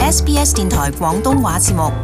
SBS 電台廣東話節目。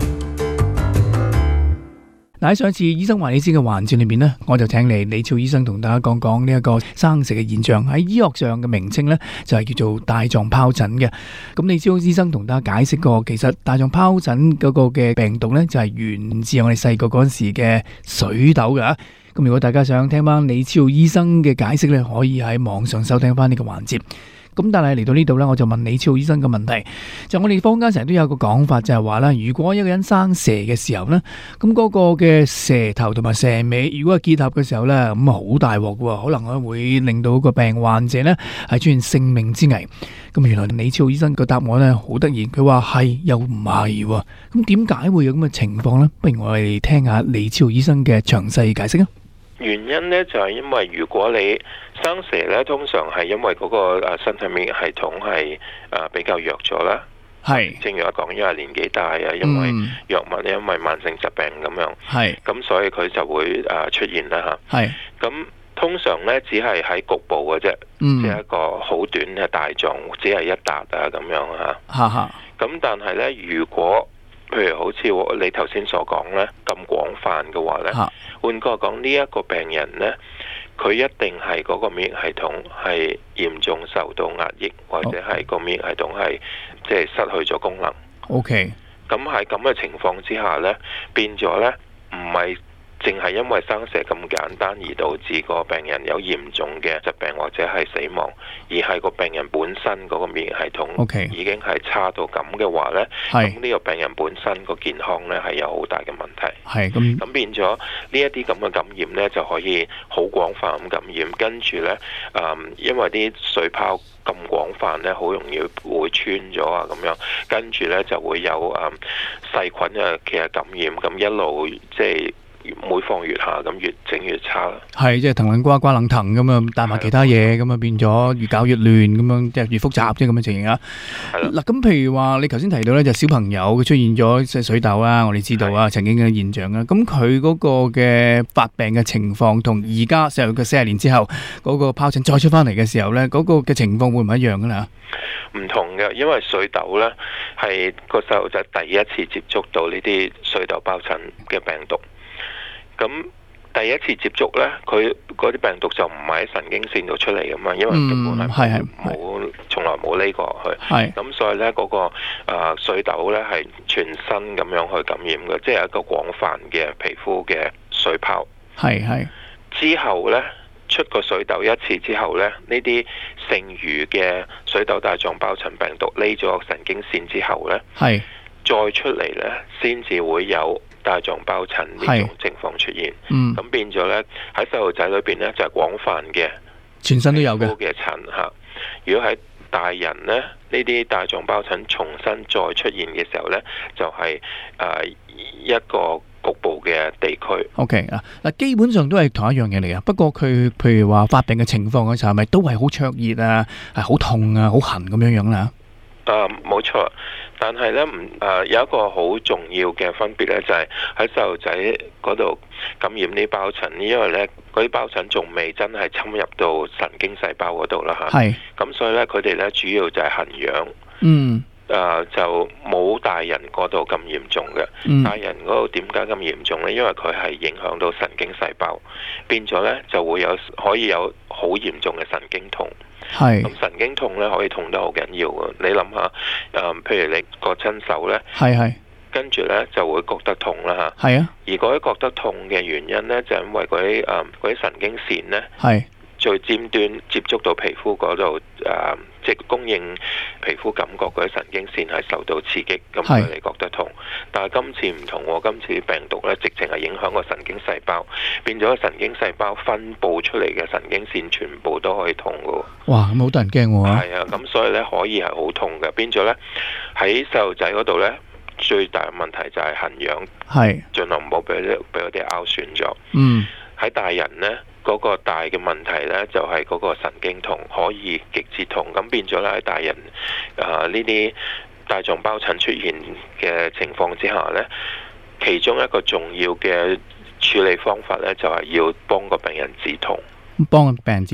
喺上一次醫生話你知嘅環節裏面呢，我就請嚟李超醫生同大家講講呢一個生蛇嘅現象。喺醫學上嘅名稱呢，就係叫做帶狀疱疹嘅。咁李超醫生同大家解釋過，其實帶狀疱疹嗰個嘅病毒呢，就係源自我哋細個嗰陣時嘅水痘㗎。咁如果大家想聽翻李超醫生嘅解釋呢，可以喺網上收聽翻呢個環節。咁但係嚟到呢度呢，我就問李超醫生嘅問題，就我哋坊間成日都有個講法，就係話啦，如果一個人生蛇嘅時候呢，咁嗰個嘅蛇頭同埋蛇尾，如果係結合嘅時候呢，咁啊好大鑊嘅，可能咧會令到個病患者呢係出現性命之危。咁原來李超醫生個答案呢好得意，佢話係又唔係喎。咁點解會有咁嘅情況呢？不如我哋聽下李超醫生嘅詳細解釋啊。 原因呢，就係因為如果你生蛇呢，通常係因為嗰個身體免疫系統係比較弱咗啦。係，正如我講，因為年紀大啊，因為藥物，因為慢性疾病咁樣。係，咁所以佢就會出現啦嚇。係，咁通常呢，只係喺局部嘅啫，即係一個好短嘅帶狀，只係一笪啊咁樣嚇。哈哈。咁但係呢，如果譬如好似你頭先所講呢，咁廣泛嘅話呢，換句話講，呢一個病人呢，佢一定係嗰個免疫系統係嚴重受到壓抑，或者係個免疫系統係即係失去咗功能。OK。咁喺咁嘅情況之下呢，變咗呢，唔係淨係因為生蛇咁簡單而導致個病人有嚴重嘅疾病或者係死亡，而係個病人本身嗰個免疫系統已經係差到咁嘅話呢，咁呢個病人本身個健康呢係有好大嘅問題。係咁變咗呢一啲咁嘅感染呢，就可以好廣泛咁感染，跟住呢，因為啲水泡咁廣泛呢，好容易會穿咗啊咁樣，跟住呢就會有細菌嘅感染，咁一路即係每況愈下，咁越整越差啦。係即係騰騰瓜瓜冷騰咁啊，帶埋其他嘢咁啊，變咗越搞越亂咁樣，即係越複雜即係咁嘅情形啊。嗱，咁譬如話你頭先提到咧，就小朋友佢出現咗即係水痘啦，我哋知道啊，曾經嘅現象啦。咁佢嗰個嘅發病嘅情況同而家40年之後嗰個疱疹再出翻嚟嘅時候咧，嗰個嘅情況會唔會一樣噶啦？唔同嘅，因為水痘咧係個細路仔第一次接觸到呢啲水痘疱疹嘅病毒。咁第一次接觸呢，佢嗰啲病毒就唔係喺神經線度出嚟噶嘛，因為根本係冇，從來冇匿過去。咁所以呢，嗰個水痘呢係全身咁樣去感染嘅，即係一個廣泛嘅皮膚嘅水泡。之後呢，出個水痘一次之後呢，呢啲剩餘嘅水痘帶狀疱疹病毒匿咗神經線之後呢，再出嚟呢，先至會有帶狀疱疹呢種情況出現。咁變咗呢，喺細路仔裏邊呢，就係廣泛嘅，全身都有嘅疹嚇。如果喺大人呢，呢啲帶狀疱疹重新再出現嘅時候呢，就係一個局部嘅地區。OK 啊，嗱，基本上都係同一樣嘢嚟嘅。不過佢譬如話發病嘅情況嘅時候，係咪都係好灼熱啊，係好痛啊，好痕咁樣樣啦？冇錯。但係咧，有一個好重要嘅分別咧，就係喺細路仔嗰度感染呢疱疹，因為咧嗰啲疱疹仲未真係侵入到神經細胞嗰度啦嚇。咁所以咧，佢哋咧主要就係痕癢。就冇大人嗰度咁嚴重嘅。大人嗰度點解咁嚴重咧？因為佢係影響到神經細胞，變咗咧就會可以有好嚴重嘅神經痛。咁神經痛咧可以痛得好緊要嘅，你諗下，譬如你割親手咧，跟住咧就會覺得痛啦嚇。而嗰啲覺得痛嘅原因咧，就係因為嗰啲神經線咧，最尖端接觸到皮膚嗰度，即係供應皮膚感覺嗰啲神經線係受到刺激，咁佢哋覺得痛。但係今次唔同喎，今次病毒咧直情係影響個神經細胞，變咗神經細胞分佈出嚟嘅神經線全部都可以痛嘅。哇！咁好多人驚喎。係啊，咁所以咧可以係好痛嘅，變咗咧喺細路仔嗰度咧最大嘅問題就係痕癢，盡量唔好俾佢哋拗損咗。喺大人咧。嗰個大嘅問題呢，就係嗰個神經痛可以極之痛，咁變咗咧喺大人呢啲帶狀疱疹出現嘅情況之下呢，其中一個重要嘅處理方法呢，就係要幫個病人止痛。幫個病人止痛。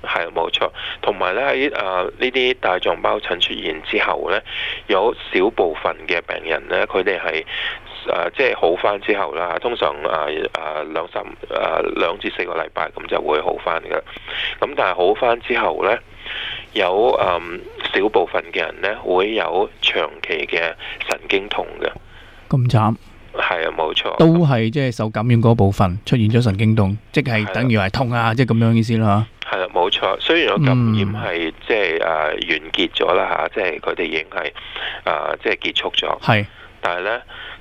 係冇錯，同埋咧喺呢啲帶狀疱疹出現之後咧，有少部分嘅病人咧，佢哋係即係好翻之後啦，通常2至4個禮拜咁就會好翻嘅。咁但係好翻之後咧，有少部分嘅人咧會有長期嘅神經痛嘅。 咁慘？係啊，冇錯， 都係即係受感染嗰部分出現咗神經痛，即係等於係痛啊，即係咁樣意思啦。 係啦，冇錯。雖然個感染係即係完結咗啦嚇，即係佢哋已經係即係結束咗。係，但係咧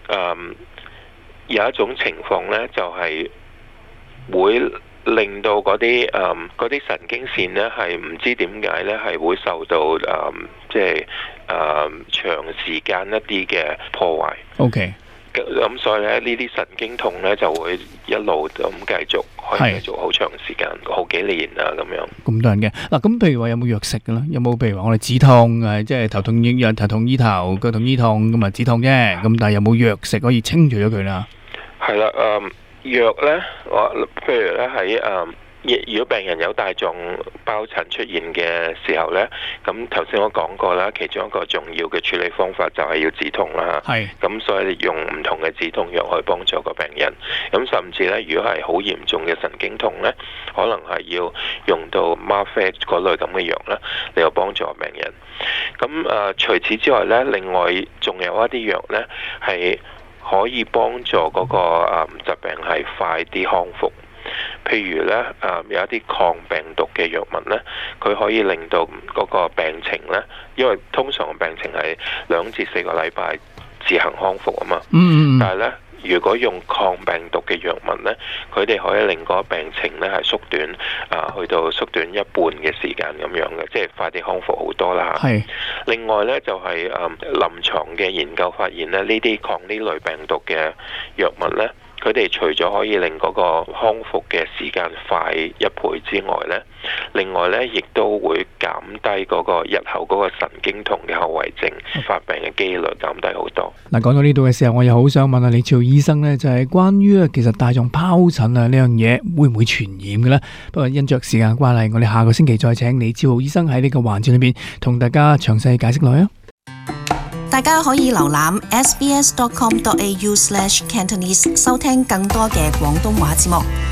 有一種情況咧，就係會令到嗰啲神經線咧係唔知點解咧係會受到即係長時間一啲嘅破壞。OK。咁所以咧，呢啲神經痛咧就會一路咁繼續，可以繼續好長時間，好幾年啊咁樣。咁多人嘅嗱，咁譬如話有冇藥食嘅咧？有冇譬如話我哋止痛即係頭痛醫頭頭，腳痛醫痛咁啊止痛啫。咁但係有冇藥食可以清除咗佢啦？係啦， 藥咧，譬如咧喺如果病人有帶狀疱疹出現嘅時候呢，咁頭先我講過啦，其中一個重要嘅處理方法就係要止痛啦。係，咁所以用唔同嘅止痛藥去幫助個病人。咁甚至呢，如果係好嚴重嘅神經痛呢，可能係要用到嗎啡嗰類咁嘅藥啦，嚟到幫助病人。咁除此之外呢，另外仲有一啲藥呢，係可以幫助嗰個疾病係快啲康復。譬如咧，有一啲抗病毒嘅藥物咧，佢可以令到嗰個病情咧，因為通常病情係2至4個禮拜自行康復啊嘛。但係咧，如果用抗病毒嘅藥物咧，佢哋可以令嗰個病情咧係縮短，去到縮短一半嘅時間咁樣嘅，即係快啲康復好多啦。係。另外咧，就係臨床嘅研究發現咧，呢啲抗呢類病毒嘅藥物咧，佢哋除咗可以令嗰個康復嘅時間快1倍之外呢，另外呢亦都會減低嗰個日後嗰個神經痛嘅後遺症發病嘅機率減低好多。 嗱，講到呢度嘅時候，我又好想問下李志浩醫生呢，就係關於其實帶狀疱疹呢樣嘢會唔會傳染嘅呢？不過因着時間關係，我哋下個星期再請李志浩醫生喺呢個環節裏邊同大家詳細解釋落去啊！ 大家可以瀏覽 sbs.com.au/cantonese 收聽更多嘅廣東話節目。